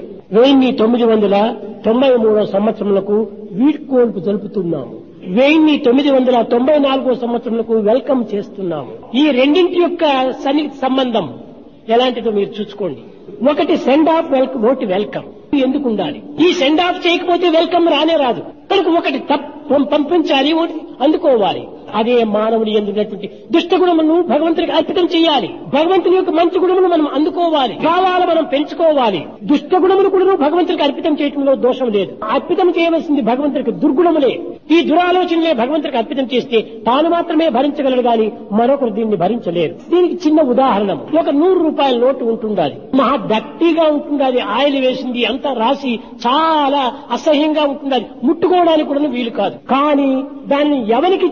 1993 సంవత్సరములకు వీడ్కోలుపు జరుపుతున్నాము. 1994 సంవత్సరములకు వెల్కమ్ చేస్తున్నాము. ఈ రెండింటి యొక్క సన్నిహిత సంబంధం ఎలాంటిదో మీరు చూసుకోండి. ఒకటి సెండ్ ఆఫ్, ఒకటి వెల్కమ్. ఎందుకు ఉండాలి? ఈ సెండ్ ఆఫ్ చేయకపోతే వెల్కమ్ రానే రాదు. కనుక ఒకటి పంపించాలి, ఒకటి అందుకోవాలి. అదే మానవుని ఎందుకున్నటువంటి దుష్ట గుణములను భగవంతునికి అర్పితం చేయాలి. భగవంతుని యొక్క మంచి గుణమును మనం అందుకోవాలి. భావాలు మనం పెంచుకోవాలి. దుష్ట గుణములు కూడా భగవంతునికి అర్పితం చేయడంలో దోషం లేదు. అర్పితం చేయవలసింది భగవంతునికి దుర్గుణములే. ఈ దురాలోచనలే భగవంతునికి అర్పితం చేస్తే తాను మాత్రమే భరించగలడు గాని మరొకరు దీన్ని భరించలేరు. దీనికి చిన్న ఉదాహరణ, ఒక 100 రూపాయల నోటు ఉంటుండాలి. మహా గట్టిగా ఉంటుండాలి. ఆయిల్ వేసింది అంతా రాసి చాలా అసహ్యంగా ఉంటుండాలి. ముట్టుకోవడానికి కూడా వీలు కాదు. కానీ దాన్ని ఎవరికి ఇచ్చినా కూడా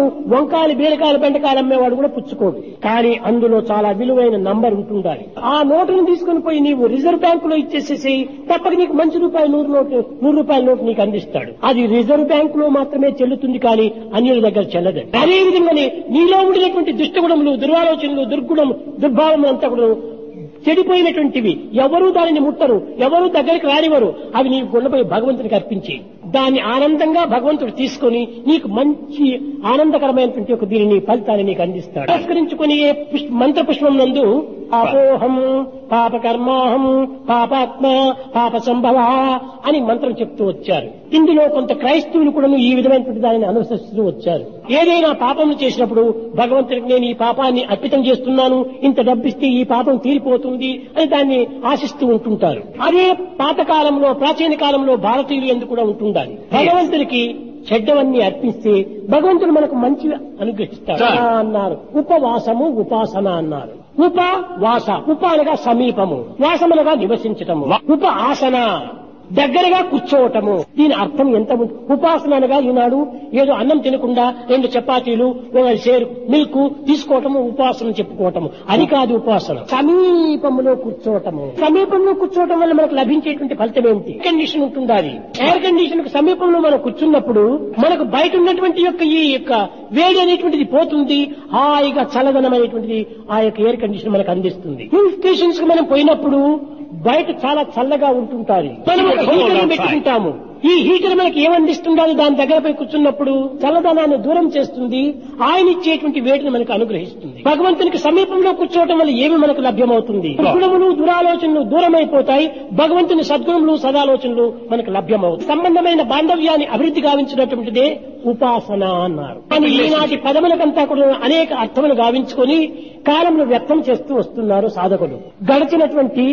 వంకాయలు బీరకాయలు బెండకాయలు అమ్మేవాడు కూడా పుచ్చుకోడు. కానీ అందులో చాలా విలువైన నంబర్ ఉంటుండాలి. ఆ నోటును తీసుకుని పోయి నీవు రిజర్వ్ బ్యాంక్ లో ఇచ్చేసేసి తప్పక నీకు మంచి రూపాయి 100 రూపాయల నోటు నీకు అందిస్తాడు. అది రిజర్వ్ బ్యాంక్ లో మాత్రమే చెల్లుతుంది, కానీ అన్యుల దగ్గర చెల్లదు. అదే విధంగానే నీలో ఉండినటువంటి దుష్టగుణములు, దుర్వాలోచనలు, దుర్భావములు అంతా కూడా చెడిపోయినటువంటివి. ఎవరూ దానిని ముట్టరు, ఎవరూ దగ్గరికి రానివ్వరు. అవి నీకు గుండెపోయి భగవంతునికి అర్పించి దాన్ని ఆనందంగా భగవంతుడు తీసుకొని నీకు మంచి ఆనందకరమైనటువంటి ఒక దీనిని ఫలితాన్ని నీకు అందిస్తాడు. నమస్కరించుకుని మంత్ర పుష్పం నందు పాపోహం పాపకర్మాహం పాపాత్మ పాప సంభవ అని మంత్రం చెప్తూ వచ్చారు. ఇందులో కొంత క్రైస్తవులు కూడా ఈ విధమైనటువంటి దానిని అనుసరిస్తూ వచ్చారు. ఏదైనా పాపం చేసినప్పుడు భగవంతుడికి నేను ఈ పాపాన్ని అర్పితం చేస్తున్నాను, ఇంత డబ్బిస్తే ఈ పాపం తీరిపోతుంది అని దాన్ని ఆశిస్తూ ఉంటుంటారు. అదే పాతకాలంలో ప్రాచీన కాలంలో భారతీయులు ఎందుకు కూడా ఉంటుండాలి. భగవంతుడికి చెడ్డవన్నీ అర్పిస్తే భగవంతుడు మనకు మంచి అనుగ్రహిస్తాడు అన్నారు. ఉపవాసము ఉపాసన అన్నారు. ఉపవాస, ఉప అనగా సమీపము, వాసమనగా నివసించటము, ఉప ఆసన దగ్గరగా కూర్చోవటము. దీని అర్థం ఎంత ఉపాసన అనగా ఈనాడు ఏదో అన్నం తినకుండా 2 చపాతీలు 1 షేర్ మిల్క్ తీసుకోవటము ఉపాసన చెప్పుకోవటము, అది కాదు ఉపాసన. సమీపంలో కూర్చోవటము. సమీపంలో కూర్చోవటం వల్ల మనకు లభించేటువంటి ఫలితం ఏమిటి? కండిషన్ ఉంటుండాలి. ఎయిర్ కండిషన్ కు సమీపంలో మనం కూర్చున్నప్పుడు మనకు బయట ఉన్నటువంటి ఈ యొక్క వేడి అనేటువంటిది పోతుంది, హాయిగా చల్లదనమైనటువంటిది ఆ యొక్క ఎయిర్ కండిషన్ మనకు అందిస్తుంది. హిల్ స్టేషన్స్ కు మనం పోయినప్పుడు బయట చాలా చల్లగా ఉంటుంటారు. మనం ఒక హీటర్ పెట్టుకుంటాము. ఈ హీటర్ మనకి ఏమందిస్తుండాలి? దాని దగ్గర పోయి కూర్చున్నప్పుడు చల్లదనాన్ని దూరం చేస్తుంది, ఆయన ఇచ్చేటువంటి వేడిని మనకు అనుగ్రహిస్తుంది. భగవంతునికి సమీపంలో కూర్చోవటం వల్ల ఏమి మనకు లభ్యమవుతుంది? గుణములు దురాలోచనలు దూరమైపోతాయి, భగవంతుని సద్గుణములు సదాలోచనలు మనకు లభ్యమవుతాయి. సంబంధమైన బాంధవ్యాన్ని అభివృద్ధి గావించినటువంటిదే ఉపాసన అన్నారు. కానీ ఈనాటి పదములకంతా కూడా అనేక అర్థములు గావించుకొని కాలంలో వ్యక్తం చేస్తూ వస్తున్నారు సాధకులు. గడిచినటువంటి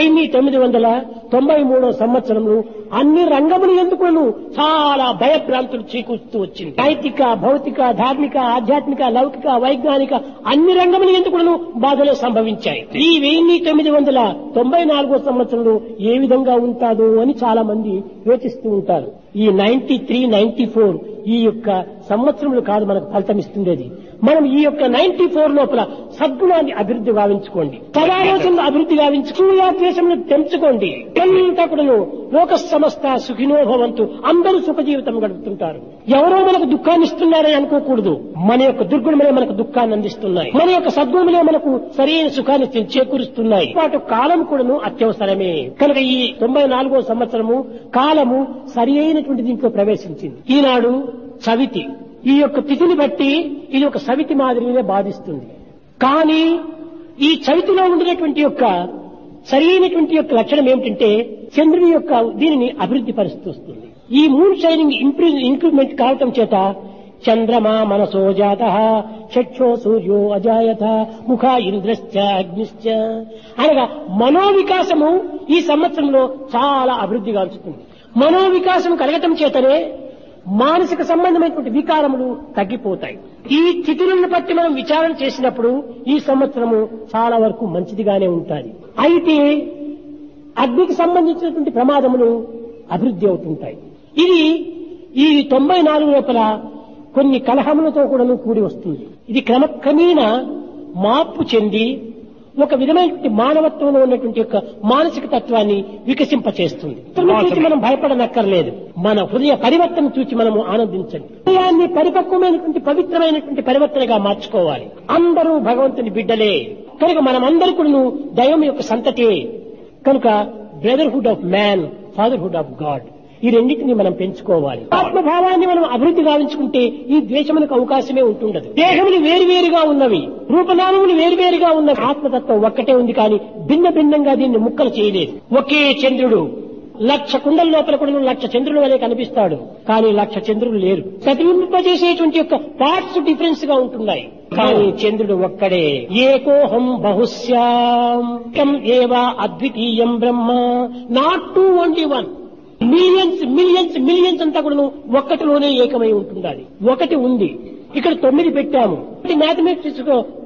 1993 సంవత్సరంలో అన్ని రంగములు ఎందుకును చాలా భయభ్రాంతులు చేకూరుతూ వచ్చింది. నైతిక, భౌతిక, ధార్మిక, ఆధ్యాత్మిక, లౌకిక, వైజ్ఞానిక అన్ని రంగములు ఎందుకును బాధలు సంభవించాయి. ఈ 1994 సంవత్సరంలో ఏ విధంగా ఉంటాదో అని చాలా మంది యోచిస్తూ ఉంటారు. ఈ 93, 94 ఈ యొక్క సంవత్సరములు కాదు మనకు ఫలితం ఇస్తుండేది. మనం ఈ యొక్క 94 లోపల సద్గుణాన్ని అభివృద్ధి గావించుకోండి, సదాలోచనలు అభివృద్ధి గావించుకుని దేశంలో పెంచుకోండి. అంతా కూడా లోక సమస్త సుఖినో భవంతు, అందరూ సుఖ జీవితం గడుపుతుంటారు. ఎవరో మనకు దుఃఖాన్ని ఇస్తున్నారని అనుకోకూడదు. మన యొక్క దుర్గుణములే మనకు దుఃఖాన్ని అందిస్తున్నాయి, మన యొక్క సద్గుణములే మనకు సరైన సుఖాన్ని చేకూరుస్తున్నాయి. వాటి కాలం కూడాను అత్యవసరమే. కనుక ఈ 94వ సంవత్సరము కాలము సరి అయినటువంటి దీంట్లో ప్రవేశించింది. ఈనాడు చవితి, ఈ యొక్క తిథిని బట్టి ఇది ఒక సవితి మాదిరినే బాధిస్తుంది. కానీ ఈ చవితిలో ఉండినటువంటి యొక్క సరైనటువంటి యొక్క లక్షణం ఏమిటంటే చంద్రుని యొక్క దీనిని అభివృద్ధి పరుస్తూ వస్తుంది. ఈ మూన్ షైనింగ్ ఇంప్రూవ్మెంట్ కావటం చేత చంద్రమా మనసో జాత చక్షో సూర్యో అజాయత ముఖ ఇంద్రశ్చ అగ్నిశ్చ అనగా మనోవికాసము ఈ సంవత్సరంలో చాలా అభివృద్ధి గాంచుతుంది. మనోవికాసం కలగటం చేతనే మానసిక సంబంధమైనటువంటి వికారములు తగ్గిపోతాయి. ఈ తిథులను బట్టి మనం విచారణ చేసినప్పుడు ఈ సంవత్సరము చాలా వరకు మంచిదిగానే ఉంటుంది. అయితే అగ్నికి సంబంధించినటువంటి ప్రమాదములు అభివృద్ధి అవుతుంటాయి. ఇది ఈ 94 లోపల కొన్ని కలహములతో కూడా కూడి వస్తుంది. ఇది క్రమక్రమేణా మార్పు చెంది ఒక విధమైనటువంటి మానవత్వంలో ఉన్నటువంటి యొక్క మానసిక తత్వాన్ని వికసింపచేస్తుంది. చూసి మనం భయపడనక్కర్లేదు, మన హృదయ పరివర్తన చూసి మనము ఆనందించండి. హృదయాన్ని పరిపక్వమైనటువంటి పవిత్రమైనటువంటి పరివర్తనగా మార్చుకోవాలి. అందరూ భగవంతుని బిడ్డలే కనుక మనమందరూ కూడా దైవం యొక్క సంతతే. కనుక brotherhood of man, fatherhood of God, ఈ రెండింటిని మనం పెంచుకోవాలి. ఆత్మభావాన్ని మనం అభివృద్ధి గావించుకుంటే ఈ ద్వేషములకు అవకాశమే ఉంటుండదు. దేహములు వేరువేరుగా ఉన్నవి, రూపనామములు వేరువేరుగా ఉన్నవి, ఆత్మతత్వం ఒక్కటే ఉంది. కానీ భిన్న భిన్నంగా దీన్ని ముక్కలు చేయలేదు. ఒకే చంద్రుడు 1,00,000 కుండల లోపల కూడా 1,00,000 చంద్రుల వలె కనిపిస్తాడు, కానీ 1,00,000 చంద్రులు లేరు. ప్రతిబింబింపజేసేటువంటి యొక్క పార్ట్స్ డిఫరెన్స్ గా ఉంటున్నాయి, కానీ చంద్రుడు ఒక్కడే. ఏకోహం బహుశ్యాం ఏవా అద్వితీయం బ్రహ్మ, not two only one. Millions millions millions అంతా కూడా ఒక్కటిలోనే ఏకమై ఉంటుండాలి. ఒకటి ఉంది, ఇక్కడ 9 పెట్టాము. మ్యాథమెటిక్స్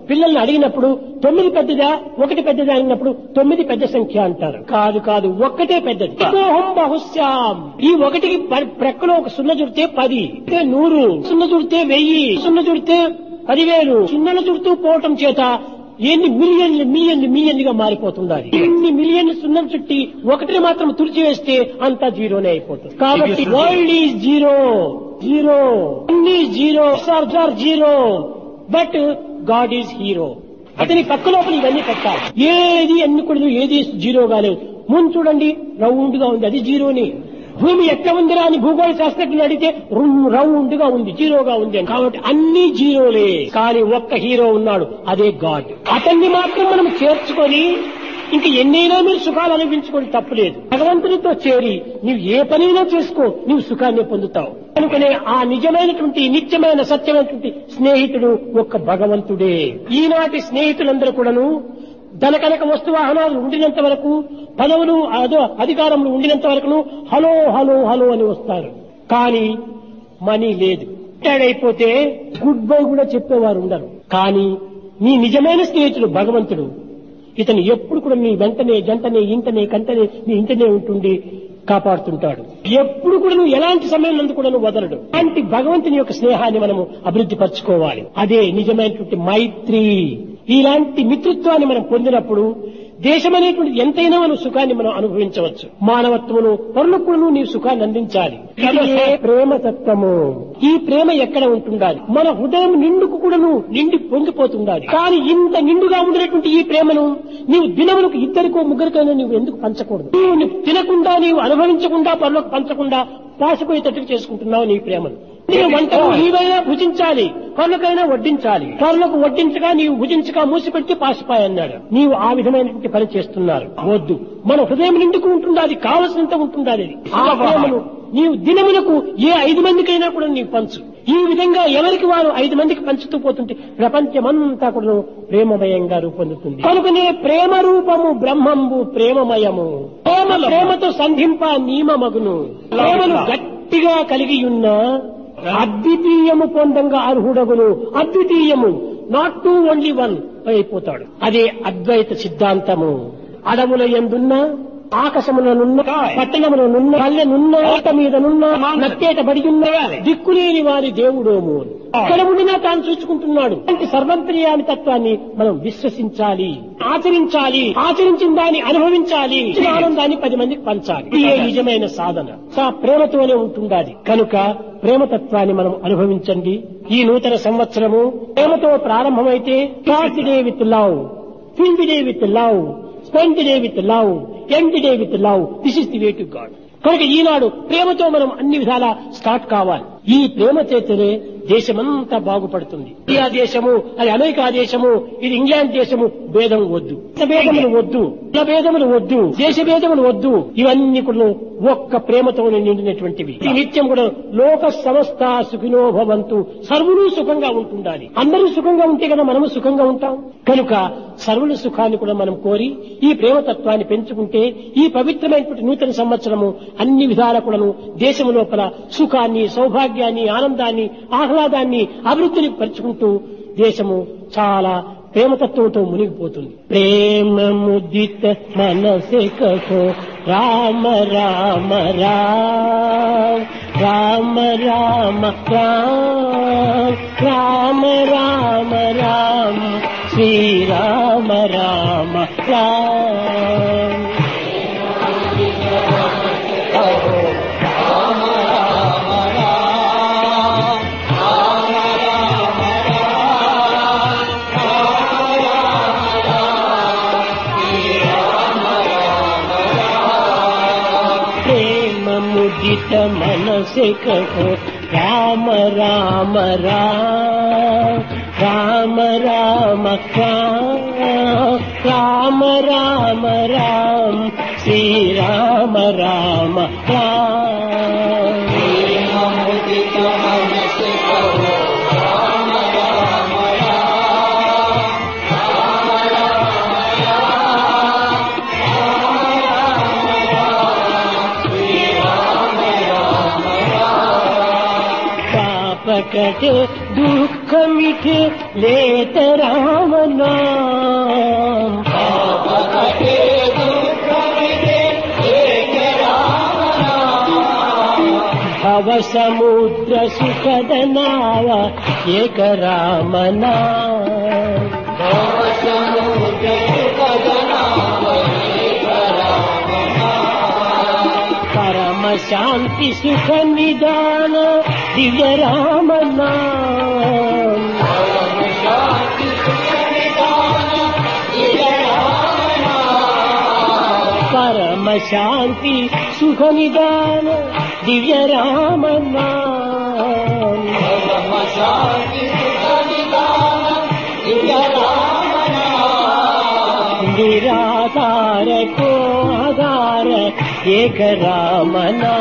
పిల్లల్ని అడిగినప్పుడు 9 పెద్దదా 1 పెద్దదా అడిగినప్పుడు 9 పెద్ద సంఖ్య అంటారు. కాదు కాదు, ఒక్కటే పెద్దది. సోహం బహుశ్యాం. ఈ ఒకటికి ప్రక్కలో ఒక సున్న చుడితే 10, 100, సున్న చుడితే 1000, సున్న చుడితే 10,000, సున్నలు చుడుతూ పోవటం చేత ఎన్ని మిలియన్లుగా మారిపోతుంది. ఎన్ని మిలియన్లు సున్నం చుట్టి ఒకటిని మాత్రం తుడిచివేస్తే అంతా జీరోనే అయిపోతుంది. కాబట్టి వరల్డ్ ఈజ్ జీరో, జీరో, అన్ని zero, zero, but God is hero. అతని పక్క లోపల ఇవన్నీ పెట్టాలి. ఏది ఎన్నుకూడదు, ఏది జీరోగా లేదు. ముందు చూడండి, రౌండ్ గా ఉంది, అది జీరోని. భూమి ఎట్లా ఉందిరా అని భూగోళ శాస్త్రజ్ఞులు అడిగితే రౌండ్ గా ఉంది, జీరోగా ఉంది అని. కాబట్టి అన్ని జీరోలే. కానీ ఒక్క హీరో ఉన్నాడు, అదే గాడ్. అతన్ని మాత్రం మనం చేర్చుకొని ఇంక ఎన్నైనా మీరు సుఖాలు అనుభవించుకోండి, తప్పులేదు. భగవంతునితో చేరి నీవు ఏ పనైనా చేసుకో, నీవు సుఖాన్ని పొందుతావు. కనుకనే ఆ నిజమైనటువంటి నిత్యమైన సత్యమైనటువంటి స్నేహితుడు ఒక్క భగవంతుడే. ఈనాటి స్నేహితులందరూ కూడాను ధనకనక వస్తు వాహనాలు ఉండినంత వరకు, పదవులు అధికారములు ఉండినంత వరకును హలో హలో హలో అని వస్తారు. కానీ మనీ లేదు, రిటైర్డ్ అయిపోతే గుడ్ బై కూడా చెప్పేవారు ఉండరు. కానీ నీ నిజమైన స్నేహితుడు భగవంతుడు, ఇతను ఎప్పుడు కూడా నీ వెంటనే జంటనే ఇంటనే కంటనే నీ ఇంటనే ఉంటుండి కాపాడుతుంటాడు. ఎప్పుడు కూడా నువ్వు ఎలాంటి సమయం నందు కూడా నువ్వు వదలడు. అలాంటి భగవంతుని యొక్క స్నేహాన్ని మనము అభివృద్ధి పరచుకోవాలి. అదే నిజమైనటువంటి మైత్రి. ఇలాంటి మిత్రత్వాన్ని మనం పొందినప్పుడు దేశం అనేటువంటి ఎంతైనా మనం సుఖాన్ని మనం అనుభవించవచ్చు. మానవత్వమును పరులకు నీవు సుఖాన్ని అందించాలి. ఇదే ప్రేమ తత్వము. ఈ ప్రేమ ఎక్కడ ఉంటుండాలి? మన హృదయం నిండుకు కూడాను నిండి పొంగిపోతుండాలి. కానీ ఇంత నిండుగా ఉండినటువంటి ఈ ప్రేమను నీవు దినములకు 2 ముగ్గురికైనా నీవు ఎందుకు పంచకూడదు? నీవు తినకుండా, నీవు అనుభవించకుండా, పరులకు పంచకుండా పాసిపోయేటట్టు చేసుకుంటున్నావు నీ ప్రేమను. నీవు వంటకు నీవైనా భుజించాలి, పరులకైనా వడ్డించాలి. పరులకు వడ్డించగా నీవు భుజించగా మూసిపెట్టి పాసిపాయి అన్నాడు. నీవు ఆ విధమైనటువంటి పని చేస్తున్నారు. వద్దు. మన హృదయం నిండుకు ఉంటుండాలి, కావలసినంత ఉంటుండాలి. ఆ ప్రేమను నీవు దినములకు ఏ 5 మందికైనా కూడా నీవు పంచు. ఈ విధంగా ఎవరికి వారు 5 మందికి పంచుతూ పోతుంటే ప్రపంచమంతా కూడా ప్రేమమయంగా రూపొందుతుంది. కనుకనే ప్రేమ రూపము బ్రహ్మంబు ప్రేమమయము. ప్రేమతో సంధింప నియమమగును. ప్రేమను గట్టిగా కలిగి ఉన్న అద్వితీయము పొందంగా అర్హుడగును. అద్వితీయము, నాట్ టు ఓన్లీ వన్ అయిపోతాడు. అదే అద్వైత సిద్ధాంతము. అడవుల యందున్న, ఆకాశములనున్న, పట్టణములనున్న, పల్లెనున్న, కోట మీదనున్న, నట్టేట బడియున్న, దిక్కులేని వారి దేవుడోము. ఇక్కడ ఉండినా తాను చూసుకుంటున్నాడు. అలాంటి సర్వంతర్యామి తత్వాన్ని మనం విశ్వసించాలి, ఆచరించాలి. ఆచరించిన దాన్ని అనుభవించాలి. ఆనందాన్ని 10 మందికి పంచాలి. ఇదే నిజమైన సాధన. ప్రేమతోనే ఉంటుండాలి. కనుక ప్రేమతత్వాన్ని మనం అనుభవించండి. ఈ నూతన సంవత్సరము ప్రేమతో ప్రారంభమైతే start the day with love, fill the day with love, spend the day with love, end the day with love. This is the way to God. కనుక ఈనాడు ప్రేమతో మనం అన్ని విధాలా స్టార్ట్ కావాలి. ఈ ప్రేమ చేతనే దేశమంతా బాగుపడుతుంది. ఇండియా దేశము, అది అమెరికా దేశము, ఇది ఇంగ్లాండ్ దేశము, భేదం వద్దు, భేదములు వద్దు, కుల భేదములు వద్దు, దేశ భేదములు వద్దు. ఇవన్నీ కూడా ఒక్క ప్రేమతో నిండినటువంటివి. ఈ నిత్యం కూడా లోక సమస్త సుఖినో భవంతు, సర్వులు సుఖంగా ఉంటుండాలి. అందరూ సుఖంగా ఉంటే కదా మనము సుఖంగా ఉంటాం. కనుక సర్వుల సుఖాన్ని కూడా మనం కోరి ఈ ప్రేమతత్వాన్ని పెంచుకుంటే ఈ పవిత్రమైనటువంటి నూతన సంవత్సరము అన్ని విధాల కూడాను దేశము లోపల సుఖాన్ని, సౌభాగ్యాన్ని, ఆనందాన్ని, ఆహ్లాదాన్ని, అభివృద్ధిని పరుచుకుంటూ దేశము చాలా ప్రేమతత్వంతో మునిగిపోతుంది. ప్రేమ ముదిత మనసే కహో రామ రామ రామ, రామ రామ రామ, రామ రామ రామ, శ్రీరామ రామ రామ. मुदित मन से कहो राम राम राम, राम राम राम, राम राम राम, श्री राम राम राम. मुदित मन से कहो राम राम राम, राम राम राम, ఒకటే దుఃఖమిటే లేత రామనా భవ సముద్ర సుఖద నావ ఏక రామనా పరమ శాంతి సుఖ నిదాన దివ్య రామనా పరమ శాంతి సుఖ నిదాన దివ్య రామనా నిరాధార కో ఆధార ఏక రామనా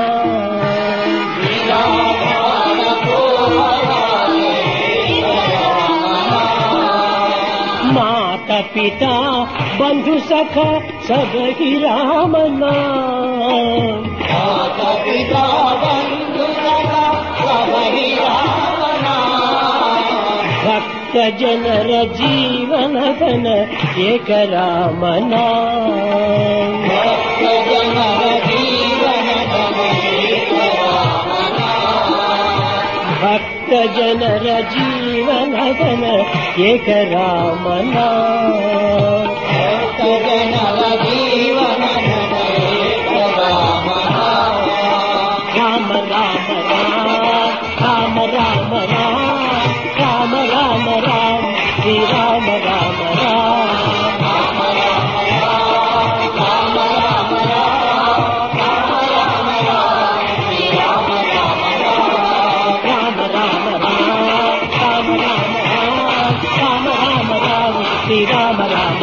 माता पिता बंधु सखा सब ही रामना माता पिता बंधु सखा सब ही रामना भक्त जनर जीवन धन एक रामना भक्त जनर जीवन धन एक रामना भक्त जनर जीवन धन एक रामना भक्त जनर जीवन धन एक रामना राम राम राम राम राम राम राम राम श्री राम राम राम श्री राम राम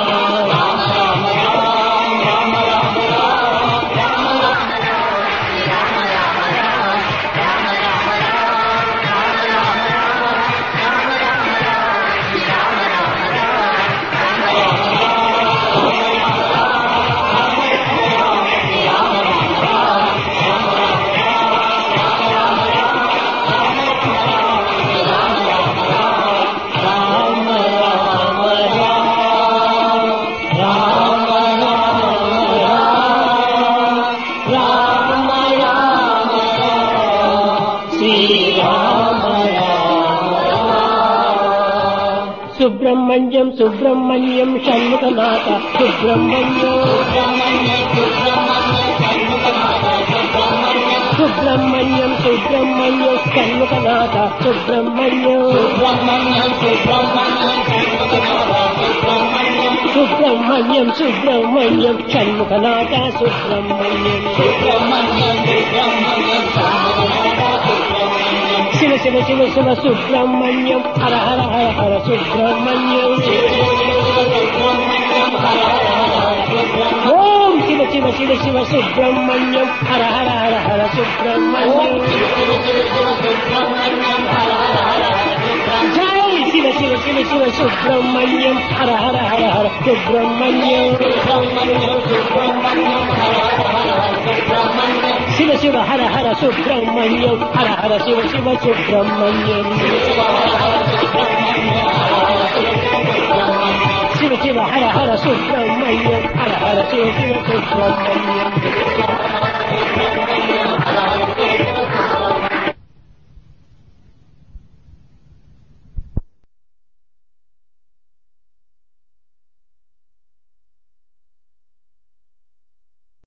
सुब्रह्मण्यम सुब्रह्मण्यम षण्मुखनाथ सुब्रह्मण्यम सुब्रह्मण्यम सुब्रह्मण्यम षण्मुखनाथ सुब्रह्मण्यम सुब्रह्मण्यम सुब्रह्मण्यम षण्मुखनाथ सुब्रह्मण्यम शिव शिव शिव शिव सुब्रह्मण्यम हर हर हर हर सुब्रह्मण्यम ओम शिव शिव शिव शिव सुब्रह्मण्यम हर हर हर हर सुब्रह्मण्यम जय शिव शिव शिव शिव सुब्रह्मण्यम हर हर हर हर सुब्रह्मण्यम शिव शिव हर हर सुब्रह्मण्यम हर हर शिव शिव सुब्रह्मण्यम शिव शिव हर हर सुब्रह्मण्यम हर हर शिव शिव सुब्रह्मण्यम